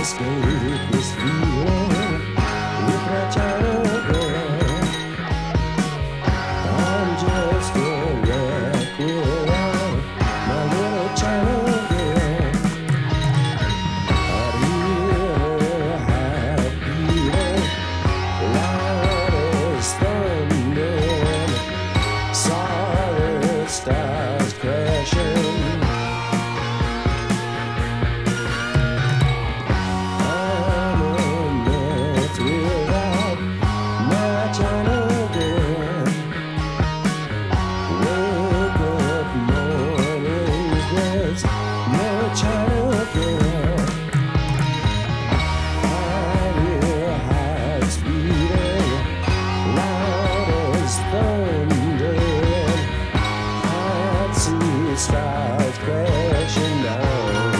escape this feeling with my China girl. I'm just a wreck without my little China girl. I hear her heart beating loud as thunder. Saw the stars crashing. China girl, I hear hearts beating loud as thunder. I see stars crashing down.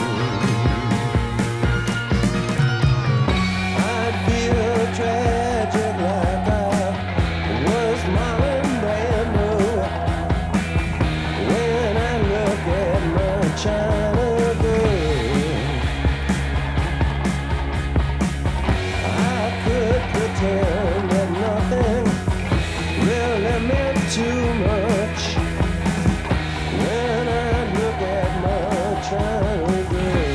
I feel tragic like I was Marlon Brando when I look at my China. Pretend that nothing really meant too much when I look at my China girl.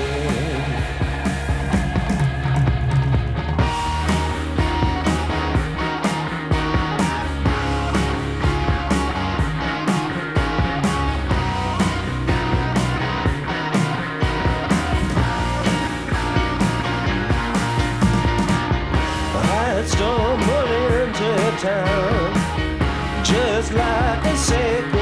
I stumbled into town just like a sacred